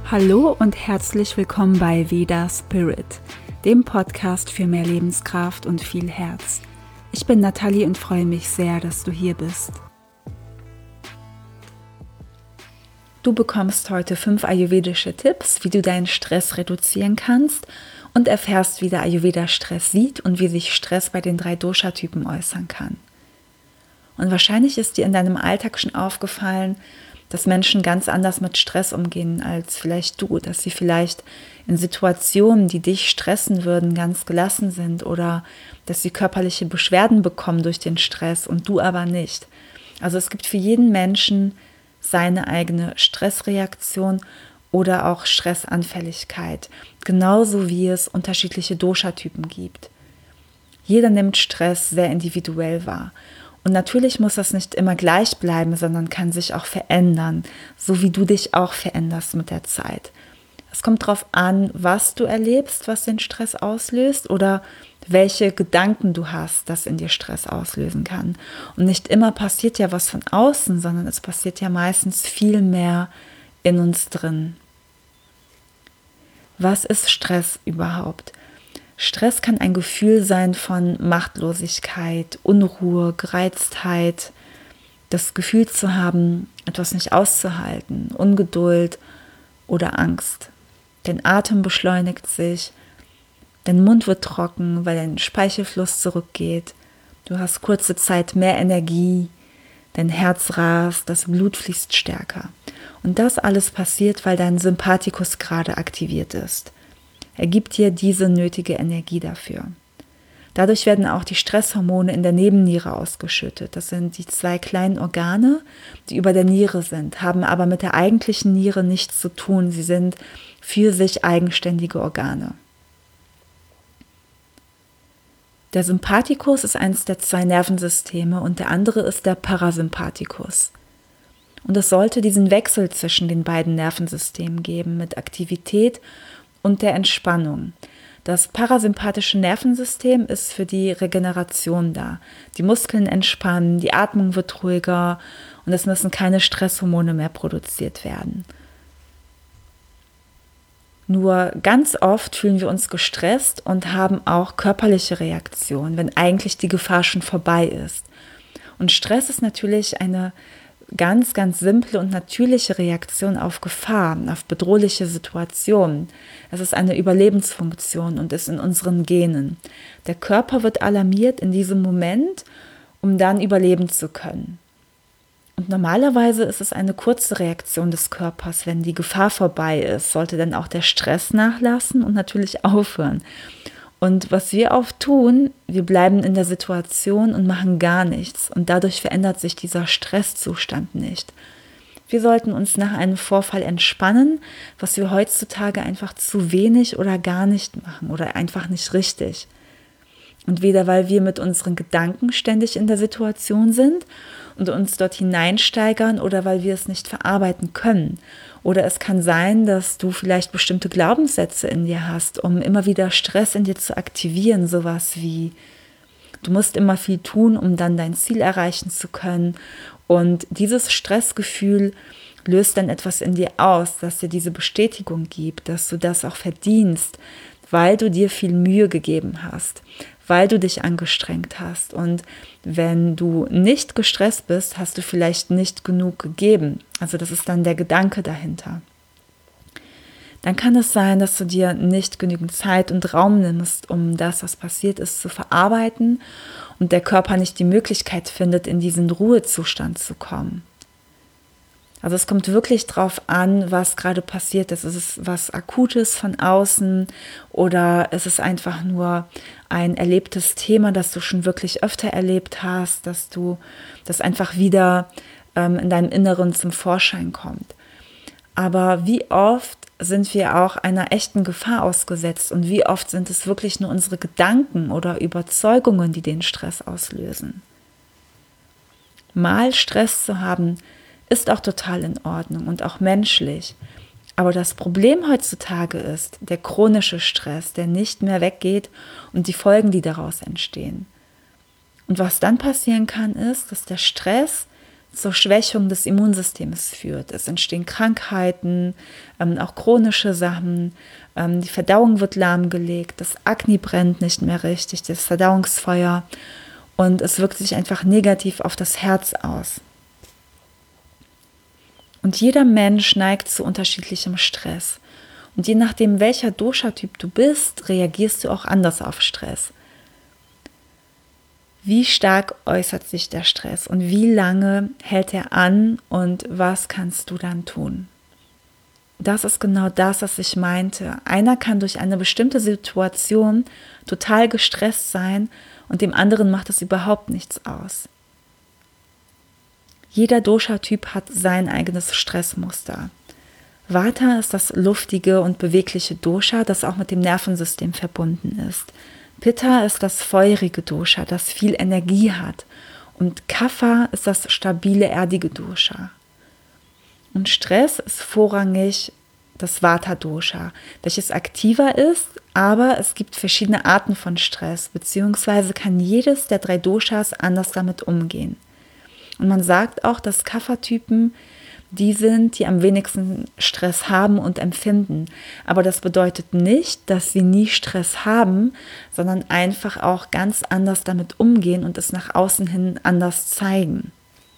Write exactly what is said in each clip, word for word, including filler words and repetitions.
Hallo und herzlich willkommen bei Veda Spirit, dem Podcast für mehr Lebenskraft und viel Herz. Ich bin Nathalie und freue mich sehr, dass du hier bist. Du bekommst heute fünf ayurvedische Tipps, wie du deinen Stress reduzieren kannst und erfährst, wie der Ayurveda Stress sieht und wie sich Stress bei den drei Dosha-Typen äußern kann. Und wahrscheinlich ist dir in deinem Alltag schon aufgefallen, dass Menschen ganz anders mit Stress umgehen als vielleicht du, dass sie vielleicht in Situationen, die dich stressen würden, ganz gelassen sind oder dass sie körperliche Beschwerden bekommen durch den Stress und du aber nicht. Also es gibt für jeden Menschen seine eigene Stressreaktion oder auch Stressanfälligkeit, genauso wie es unterschiedliche Dosha-Typen gibt. Jeder nimmt Stress sehr individuell wahr. Und natürlich muss das nicht immer gleich bleiben, sondern kann sich auch verändern, so wie du dich auch veränderst mit der Zeit. Es kommt darauf an, was du erlebst, was den Stress auslöst oder welche Gedanken du hast, das in dir Stress auslösen kann. Und nicht immer passiert ja was von außen, sondern es passiert ja meistens viel mehr in uns drin. Was ist Stress überhaupt? Stress kann ein Gefühl sein von Machtlosigkeit, Unruhe, Gereiztheit, das Gefühl zu haben, etwas nicht auszuhalten, Ungeduld oder Angst. Dein Atem beschleunigt sich, dein Mund wird trocken, weil dein Speichelfluss zurückgeht. Du hast kurze Zeit mehr Energie, dein Herz rast, das Blut fließt stärker. Und das alles passiert, weil dein Sympathikus gerade aktiviert ist. Er gibt dir diese nötige Energie dafür. Dadurch werden auch die Stresshormone in der Nebenniere ausgeschüttet. Das sind die zwei kleinen Organe, die über der Niere sind, haben aber mit der eigentlichen Niere nichts zu tun. Sie sind für sich eigenständige Organe. Der Sympathikus ist eines der zwei Nervensysteme und der andere ist der Parasympathikus. Und es sollte diesen Wechsel zwischen den beiden Nervensystemen geben mit Aktivität und der Entspannung. Das parasympathische Nervensystem ist für die Regeneration da. Die Muskeln entspannen, die Atmung wird ruhiger und es müssen keine Stresshormone mehr produziert werden. Nur ganz oft fühlen wir uns gestresst und haben auch körperliche Reaktionen, wenn eigentlich die Gefahr schon vorbei ist. Und Stress ist natürlich eine ganz, ganz simple und natürliche Reaktion auf Gefahr, auf bedrohliche Situationen. Es ist eine Überlebensfunktion und ist in unseren Genen. Der Körper wird alarmiert in diesem Moment, um dann überleben zu können. Und normalerweise ist es eine kurze Reaktion des Körpers. Wenn die Gefahr vorbei ist, sollte dann auch der Stress nachlassen und natürlich aufhören. Und was wir oft tun, wir bleiben in der Situation und machen gar nichts. Und dadurch verändert sich dieser Stresszustand nicht. Wir sollten uns nach einem Vorfall entspannen, was wir heutzutage einfach zu wenig oder gar nicht machen oder einfach nicht richtig. Und weder weil wir mit unseren Gedanken ständig in der Situation sind und uns dort hineinsteigern oder weil wir es nicht verarbeiten können. Oder es kann sein, dass du vielleicht bestimmte Glaubenssätze in dir hast, um immer wieder Stress in dir zu aktivieren. Sowas wie, du musst immer viel tun, um dann dein Ziel erreichen zu können. Und dieses Stressgefühl löst dann etwas in dir aus, das dir diese Bestätigung gibt, dass du das auch verdienst, weil du dir viel Mühe gegeben hast, weil du dich angestrengt hast. Und wenn du nicht gestresst bist, hast du vielleicht nicht genug gegeben. Also das ist dann der Gedanke dahinter. Dann kann es sein, dass du dir nicht genügend Zeit und Raum nimmst, um das, was passiert ist, zu verarbeiten und der Körper nicht die Möglichkeit findet, in diesen Ruhezustand zu kommen. Also es kommt wirklich drauf an, was gerade passiert ist. Ist es was Akutes von außen oder ist es einfach nur ein erlebtes Thema, das du schon wirklich öfter erlebt hast, dass du das einfach wieder ähm, in deinem Inneren zum Vorschein kommt. Aber wie oft sind wir auch einer echten Gefahr ausgesetzt und wie oft sind es wirklich nur unsere Gedanken oder Überzeugungen, die den Stress auslösen? Mal Stress zu haben, ist auch total in Ordnung und auch menschlich. Aber das Problem heutzutage ist der chronische Stress, der nicht mehr weggeht und die Folgen, die daraus entstehen. Und was dann passieren kann, ist, dass der Stress zur Schwächung des Immunsystems führt. Es entstehen Krankheiten, ähm, auch chronische Sachen, ähm, die Verdauung wird lahmgelegt, das Akne brennt nicht mehr richtig, das Verdauungsfeuer, und es wirkt sich einfach negativ auf das Herz aus. Und jeder Mensch neigt zu unterschiedlichem Stress. Und je nachdem, welcher Dosha-Typ du bist, reagierst du auch anders auf Stress. Wie stark äußert sich der Stress und wie lange hält er an und was kannst du dann tun? Das ist genau das, was ich meinte. Einer kann durch eine bestimmte Situation total gestresst sein und dem anderen macht es überhaupt nichts aus. Jeder Dosha-Typ hat sein eigenes Stressmuster. Vata ist das luftige und bewegliche Dosha, das auch mit dem Nervensystem verbunden ist. Pitta ist das feurige Dosha, das viel Energie hat. Und Kapha ist das stabile, erdige Dosha. Und Stress ist vorrangig das Vata-Dosha, welches aktiver ist, aber es gibt verschiedene Arten von Stress, beziehungsweise kann jedes der drei Doshas anders damit umgehen. Und man sagt auch, dass Kapha-Typen die sind, die am wenigsten Stress haben und empfinden. Aber das bedeutet nicht, dass sie nie Stress haben, sondern einfach auch ganz anders damit umgehen und es nach außen hin anders zeigen.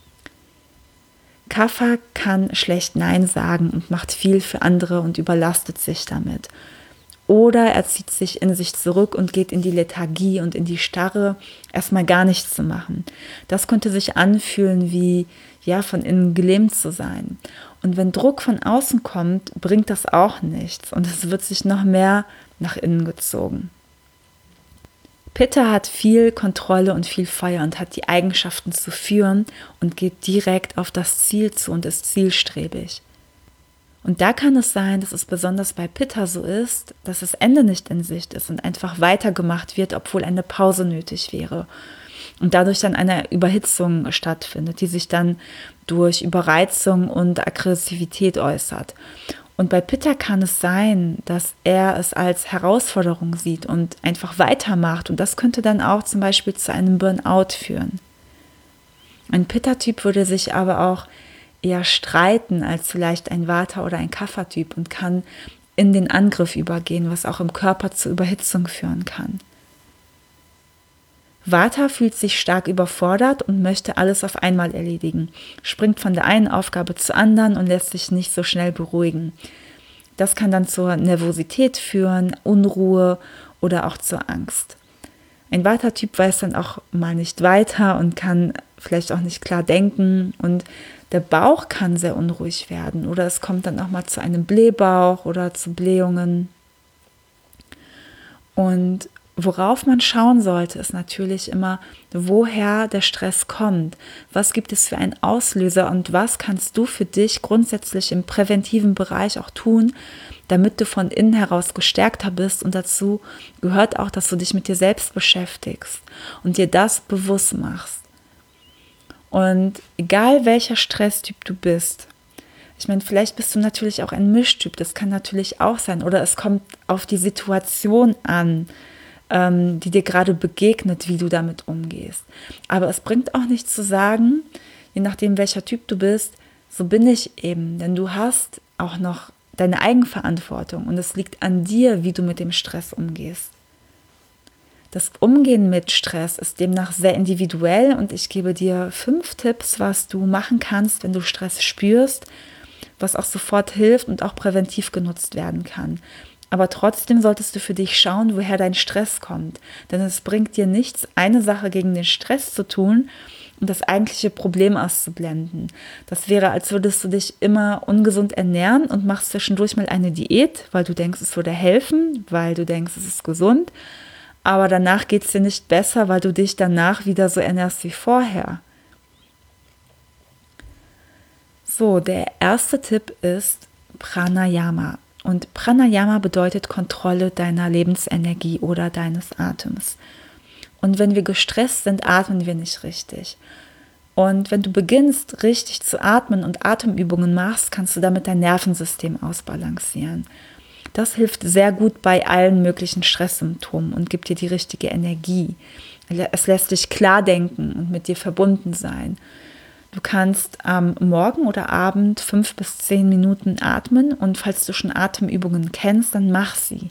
Kapha kann schlecht Nein sagen und macht viel für andere und überlastet sich damit. Oder er zieht sich in sich zurück und geht in die Lethargie und in die Starre, erstmal gar nichts zu machen. Das könnte sich anfühlen wie, ja, von innen gelähmt zu sein. Und wenn Druck von außen kommt, bringt das auch nichts und es wird sich noch mehr nach innen gezogen. Pitta hat viel Kontrolle und viel Feuer und hat die Eigenschaften zu führen und geht direkt auf das Ziel zu und ist zielstrebig. Und da kann es sein, dass es besonders bei Pitta so ist, dass das Ende nicht in Sicht ist und einfach weitergemacht wird, obwohl eine Pause nötig wäre. Und dadurch dann eine Überhitzung stattfindet, die sich dann durch Überreizung und Aggressivität äußert. Und bei Pitta kann es sein, dass er es als Herausforderung sieht und einfach weitermacht. Und das könnte dann auch zum Beispiel zu einem Burnout führen. Ein Pitta-Typ würde sich aber auch eher streiten als vielleicht ein Vata- oder ein Kapha-Typ und kann in den Angriff übergehen, was auch im Körper zu Überhitzung führen kann. Vata fühlt sich stark überfordert und möchte alles auf einmal erledigen, springt von der einen Aufgabe zur anderen und lässt sich nicht so schnell beruhigen. Das kann dann zur Nervosität führen, Unruhe oder auch zur Angst. Ein Vata-Typ weiß dann auch mal nicht weiter und kann vielleicht auch nicht klar denken und der Bauch kann sehr unruhig werden oder es kommt dann auch mal zu einem Blähbauch oder zu Blähungen. Und worauf man schauen sollte, ist natürlich immer, woher der Stress kommt. Was gibt es für einen Auslöser und was kannst du für dich grundsätzlich im präventiven Bereich auch tun, damit du von innen heraus gestärkter bist. Und dazu gehört auch, dass du dich mit dir selbst beschäftigst und dir das bewusst machst. Und egal welcher Stresstyp du bist, ich meine, vielleicht bist du natürlich auch ein Mischtyp, das kann natürlich auch sein. Oder es kommt auf die Situation an, ähm, die dir gerade begegnet, wie du damit umgehst. Aber es bringt auch nichts zu sagen, je nachdem welcher Typ du bist, so bin ich eben. Denn du hast auch noch deine Eigenverantwortung und es liegt an dir, wie du mit dem Stress umgehst. Das Umgehen mit Stress ist demnach sehr individuell und ich gebe dir fünf Tipps, was du machen kannst, wenn du Stress spürst, was auch sofort hilft und auch präventiv genutzt werden kann. Aber trotzdem solltest du für dich schauen, woher dein Stress kommt. Denn es bringt dir nichts, eine Sache gegen den Stress zu tun und das eigentliche Problem auszublenden. Das wäre, als würdest du dich immer ungesund ernähren und machst zwischendurch mal eine Diät, weil du denkst, es würde helfen, weil du denkst, es ist gesund. Aber danach geht es dir nicht besser, weil du dich danach wieder so ernährst wie vorher. So, der erste Tipp ist Pranayama. Und Pranayama bedeutet Kontrolle deiner Lebensenergie oder deines Atems. Und wenn wir gestresst sind, atmen wir nicht richtig. Und wenn du beginnst, richtig zu atmen und Atemübungen machst, kannst du damit dein Nervensystem ausbalancieren. Das hilft sehr gut bei allen möglichen Stresssymptomen und gibt dir die richtige Energie. Es lässt dich klar denken und mit dir verbunden sein. Du kannst am Morgen oder Abend fünf bis zehn Minuten atmen und falls du schon Atemübungen kennst, dann mach sie.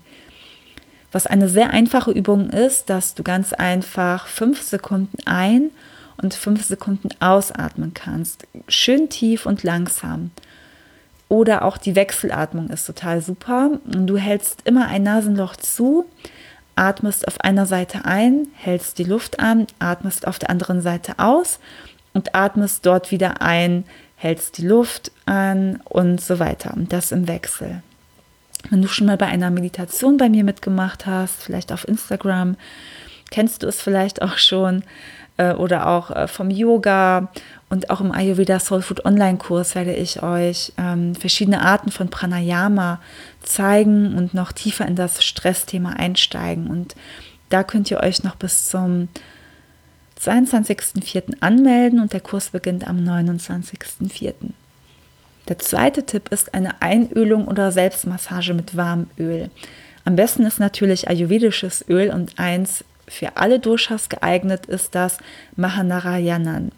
Was eine sehr einfache Übung ist, dass du ganz einfach fünf Sekunden ein- und fünf Sekunden ausatmen kannst. Schön tief und langsam. Oder auch die Wechselatmung ist total super. Du hältst immer ein Nasenloch zu, atmest auf einer Seite ein, hältst die Luft an, atmest auf der anderen Seite aus und atmest dort wieder ein, hältst die Luft an und so weiter. Und das im Wechsel. Wenn du schon mal bei einer Meditation bei mir mitgemacht hast, vielleicht auf Instagram, kennst du es vielleicht auch schon äh, oder auch äh, vom Yoga und auch im Ayurveda Soul Food Online-Kurs werde ich euch ähm, verschiedene Arten von Pranayama zeigen und noch tiefer in das Stressthema einsteigen. Und da könnt ihr euch noch bis zum zweiundzwanzigsten vierten anmelden und der Kurs beginnt am neunundzwanzigsten vierten Der zweite Tipp ist eine Einölung oder Selbstmassage mit warmem Öl. Am besten ist natürlich ayurvedisches Öl und eins für alle Doshas geeignet ist das Mahanarayanan.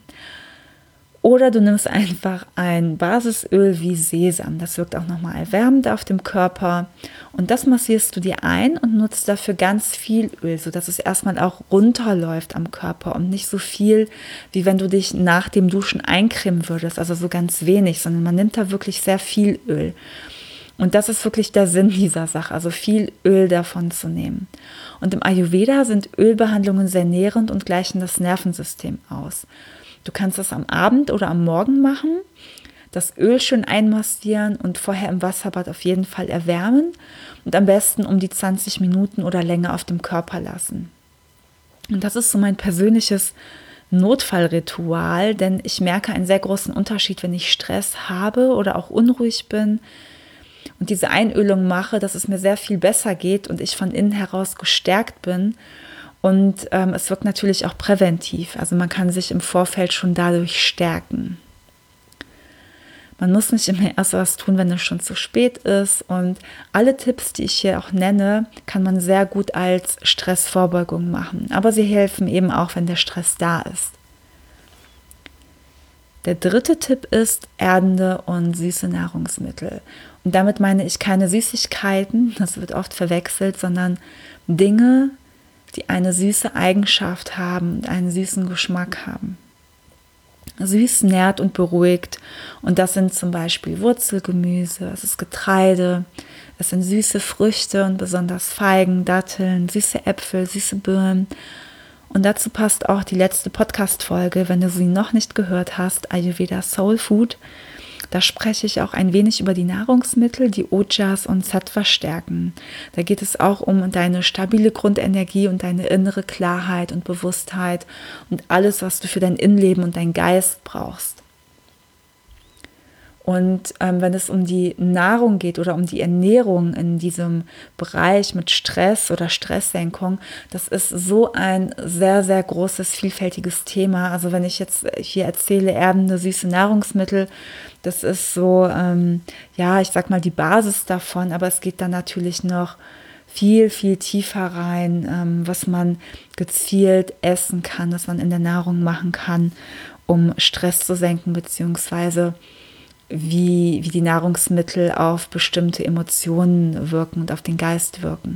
Oder du nimmst einfach ein Basisöl wie Sesam. Das wirkt auch nochmal erwärmend auf dem Körper. Und das massierst du dir ein und nutzt dafür ganz viel Öl, sodass es erstmal auch runterläuft am Körper und nicht so viel, wie wenn du dich nach dem Duschen eincremen würdest. Also so ganz wenig, sondern man nimmt da wirklich sehr viel Öl. Und das ist wirklich der Sinn dieser Sache, also viel Öl davon zu nehmen. Und im Ayurveda sind Ölbehandlungen sehr nährend und gleichen das Nervensystem aus. Du kannst das am Abend oder am Morgen machen, das Öl schön einmassieren und vorher im Wasserbad auf jeden Fall erwärmen und am besten um die zwanzig Minuten oder länger auf dem Körper lassen. Und das ist so mein persönliches Notfallritual, denn ich merke einen sehr großen Unterschied, wenn ich Stress habe oder auch unruhig bin und diese Einölung mache, dass es mir sehr viel besser geht und ich von innen heraus gestärkt bin. Und ähm, es wirkt natürlich auch präventiv, also man kann sich im Vorfeld schon dadurch stärken. Man muss nicht immer erst was tun, wenn es schon zu spät ist. Und alle Tipps, die ich hier auch nenne, kann man sehr gut als Stressvorbeugung machen. Aber sie helfen eben auch, wenn der Stress da ist. Der dritte Tipp ist erdende und süße Nahrungsmittel. Und damit meine ich keine Süßigkeiten, das wird oft verwechselt, sondern Dinge, die eine süße Eigenschaft haben und einen süßen Geschmack haben. Süß nährt und beruhigt und das sind zum Beispiel Wurzelgemüse, es ist Getreide, es sind süße Früchte und besonders Feigen, Datteln, süße Äpfel, süße Birnen. Und dazu passt auch die letzte Podcast-Folge, wenn du sie noch nicht gehört hast, Ayurveda Soul Food. Da spreche ich auch ein wenig über die Nahrungsmittel, die Ojas und Sattva stärken. Da geht es auch um deine stabile Grundenergie und deine innere Klarheit und Bewusstheit und alles, was du für dein Innenleben und deinen Geist brauchst. Und ähm, wenn es um die Nahrung geht oder um die Ernährung in diesem Bereich mit Stress oder Stresssenkung, das ist so ein sehr, sehr großes, vielfältiges Thema. Also wenn ich jetzt hier erzähle, erdende, süße Nahrungsmittel, das ist so, ähm, ja, ich sag mal die Basis davon, aber es geht dann natürlich noch viel, viel tiefer rein, ähm, was man gezielt essen kann, was man in der Nahrung machen kann, um Stress zu senken, beziehungsweise Wie, wie die Nahrungsmittel auf bestimmte Emotionen wirken und auf den Geist wirken.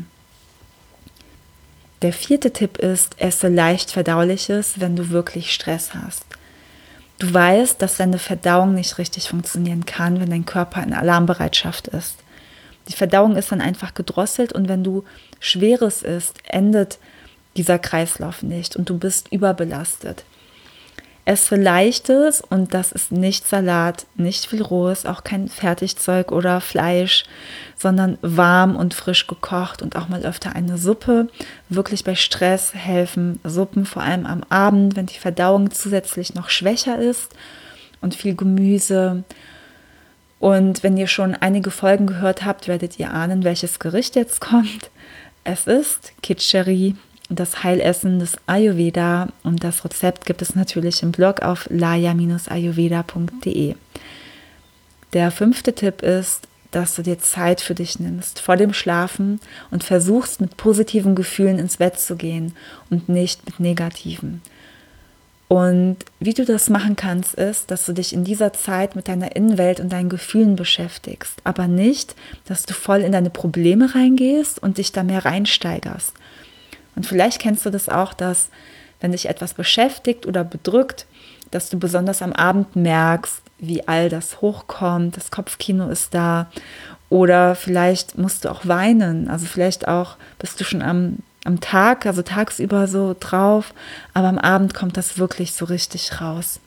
Der vierte Tipp ist, esse leicht Verdauliches, wenn du wirklich Stress hast. Du weißt, dass deine Verdauung nicht richtig funktionieren kann, wenn dein Körper in Alarmbereitschaft ist. Die Verdauung ist dann einfach gedrosselt und wenn du Schweres isst, endet dieser Kreislauf nicht und du bist überbelastet. Esse Leichtes und das ist nicht Salat, nicht viel Rohes, auch kein Fertigzeug oder Fleisch, sondern warm und frisch gekocht und auch mal öfter eine Suppe. Wirklich bei Stress helfen Suppen, vor allem am Abend, wenn die Verdauung zusätzlich noch schwächer ist und viel Gemüse. Und wenn ihr schon einige Folgen gehört habt, werdet ihr ahnen, welches Gericht jetzt kommt. Es ist Khichdi, das Heilessen des Ayurveda und das Rezept gibt es natürlich im Blog auf laya Bindestrich ayurveda punkt de. Der fünfte Tipp ist, dass du dir Zeit für dich nimmst vor dem Schlafen und versuchst mit positiven Gefühlen ins Bett zu gehen und nicht mit negativen. Und wie du das machen kannst, ist, dass du dich in dieser Zeit mit deiner Innenwelt und deinen Gefühlen beschäftigst, aber nicht, dass du voll in deine Probleme reingehst und dich da mehr reinsteigerst. Und vielleicht kennst du das auch, dass wenn dich etwas beschäftigt oder bedrückt, dass du besonders am Abend merkst, wie all das hochkommt, das Kopfkino ist da, oder vielleicht musst du auch weinen, also vielleicht auch bist du schon am, am Tag, also tagsüber so drauf, aber am Abend kommt das wirklich so richtig raus.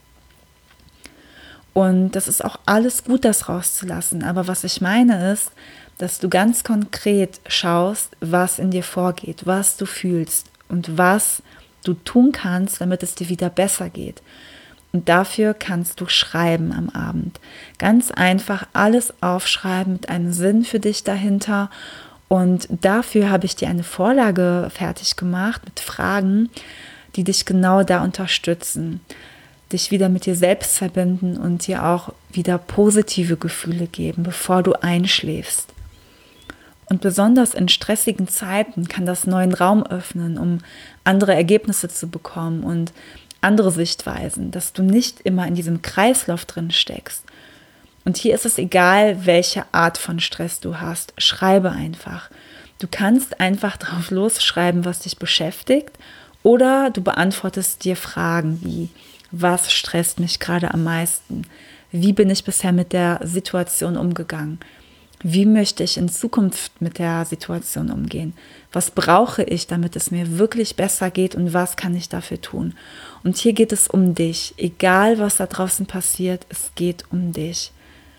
Und das ist auch alles gut, das rauszulassen, aber was ich meine ist, dass du ganz konkret schaust, was in dir vorgeht, was du fühlst und was du tun kannst, damit es dir wieder besser geht. Und dafür kannst du schreiben am Abend. Ganz einfach alles aufschreiben mit einem Sinn für dich dahinter. Und dafür habe ich dir eine Vorlage fertig gemacht mit Fragen, die dich genau da unterstützen. Dich wieder mit dir selbst verbinden und dir auch wieder positive Gefühle geben, bevor du einschläfst. Und besonders in stressigen Zeiten kann das neuen Raum öffnen, um andere Ergebnisse zu bekommen und andere Sichtweisen, dass du nicht immer in diesem Kreislauf drin steckst. Und hier ist es egal, welche Art von Stress du hast. Schreibe einfach. Du kannst einfach drauf losschreiben, was dich beschäftigt, oder du beantwortest dir Fragen wie: Was stresst mich gerade am meisten? Wie bin ich bisher mit der Situation umgegangen? Wie möchte ich in Zukunft mit der Situation umgehen? Was brauche ich, damit es mir wirklich besser geht, und was kann ich dafür tun? Und hier geht es um dich. Egal, was da draußen passiert, es geht um dich.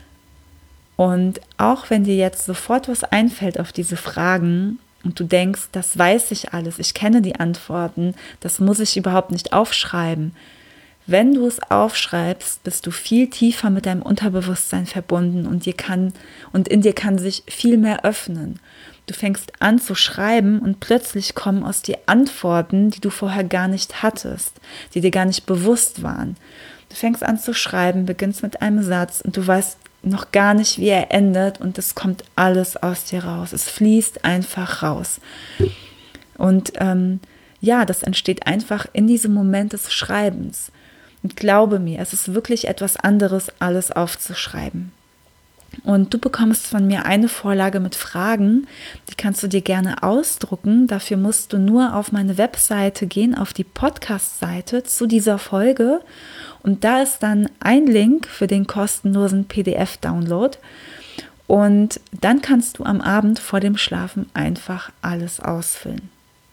Und auch wenn dir jetzt sofort was einfällt auf diese Fragen und du denkst, das weiß ich alles, ich kenne die Antworten, das muss ich überhaupt nicht aufschreiben. Wenn du es aufschreibst, bist du viel tiefer mit deinem Unterbewusstsein verbunden und dir kann, und in dir kann sich viel mehr öffnen. Du fängst an zu schreiben und plötzlich kommen aus dir Antworten, die du vorher gar nicht hattest, die dir gar nicht bewusst waren. Du fängst an zu schreiben, beginnst mit einem Satz und du weißt noch gar nicht, wie er endet, und es kommt alles aus dir raus. Es fließt einfach raus. Und ähm, ja, das entsteht einfach in diesem Moment des Schreibens. Und glaube mir, es ist wirklich etwas anderes, alles aufzuschreiben. Und du bekommst von mir eine Vorlage mit Fragen, die kannst du dir gerne ausdrucken. Dafür musst du nur auf meine Webseite gehen, auf die Podcast-Seite zu dieser Folge. Und da ist dann ein Link für den kostenlosen P D F-Download. Und dann kannst du am Abend vor dem Schlafen einfach alles ausfüllen.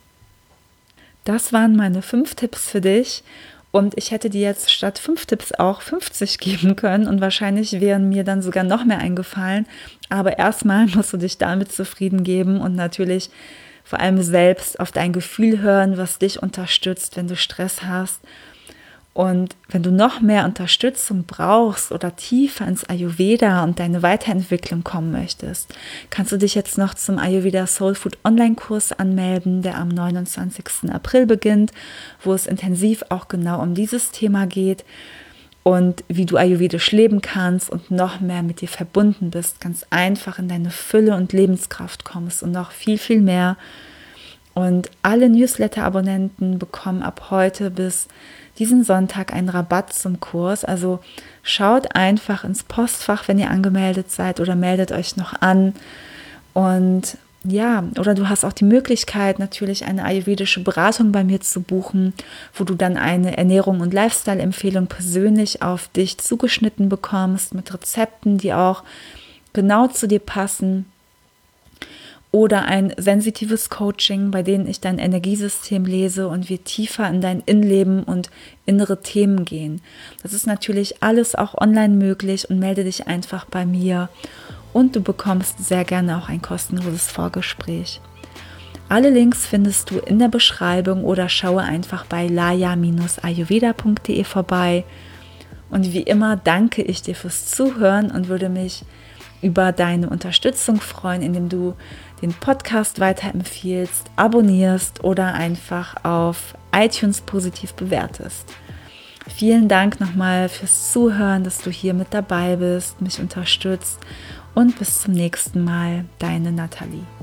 Das waren meine fünf Tipps für dich. Und ich hätte dir jetzt statt fünf Tipps auch fünfzig geben können, und wahrscheinlich wären mir dann sogar noch mehr eingefallen. Aber erstmal musst du dich damit zufrieden geben und natürlich vor allem selbst auf dein Gefühl hören, was dich unterstützt, wenn du Stress hast. Und wenn du noch mehr Unterstützung brauchst oder tiefer ins Ayurveda und deine Weiterentwicklung kommen möchtest, kannst du dich jetzt noch zum Ayurveda Soul Food Online-Kurs anmelden, der am neunundzwanzigsten April beginnt, wo es intensiv auch genau um dieses Thema geht und wie du ayurvedisch leben kannst und noch mehr mit dir verbunden bist, ganz einfach in deine Fülle und Lebenskraft kommst und noch viel, viel mehr. Und alle Newsletter-Abonnenten bekommen ab heute bis diesen Sonntag einen Rabatt zum Kurs. Also schaut einfach ins Postfach, wenn ihr angemeldet seid, oder meldet euch noch an. Und ja, oder du hast auch die Möglichkeit, natürlich eine ayurvedische Beratung bei mir zu buchen, wo du dann eine Ernährung- und Lifestyle-Empfehlung persönlich auf dich zugeschnitten bekommst, mit Rezepten, die auch genau zu dir passen. Oder ein sensitives Coaching, bei dem ich dein Energiesystem lese und wir tiefer in dein Innenleben und innere Themen gehen. Das ist natürlich alles auch online möglich, und melde dich einfach bei mir und du bekommst sehr gerne auch ein kostenloses Vorgespräch. Alle Links findest du in der Beschreibung oder schaue einfach bei laya Bindestrich ayurveda punkt de vorbei. Und wie immer danke ich dir fürs Zuhören und würde mich über deine Unterstützung freuen, indem du den Podcast weiterempfiehlst, abonnierst oder einfach auf iTunes positiv bewertest. Vielen Dank nochmal fürs Zuhören, dass du hier mit dabei bist, mich unterstützt, und bis zum nächsten Mal, deine Nathalie.